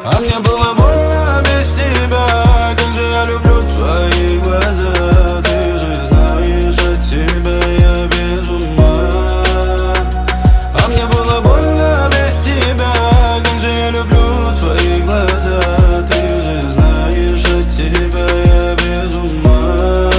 А мне было больно без тебя. Как же я люблю твои глаза. Ты же знаешь, от тебя я без ума. А мне было больно без тебя. Как же я люблю твои глаза. Ты же знаешь, от тебя я без ума.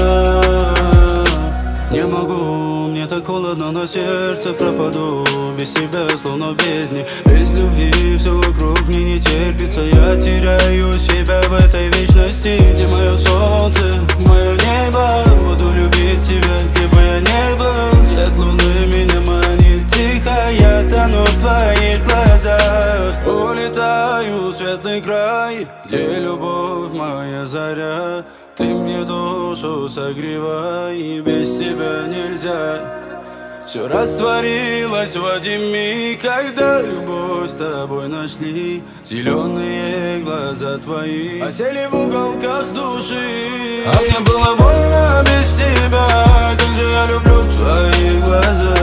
Не могу, мне так холодно на сердце, пропаду без тебя, словно в бездне. Без любви все вокруг мне не терпится. Я теряю себя в этой вечности. Ты мое солнце, мое небо. Буду любить тебя, где бы я ни был. Свет луны меня манит тихо. Я тону в твоих глазах. Улетаю в светлый край, где любовь моя заря. Ты мне душу согревай, и без тебя нельзя. Все растворилось в один миг, когда любовь с тобой нашли. Зеленые глаза твои осели в уголках души. А мне было больно без тебя. Как же я люблю твои глаза.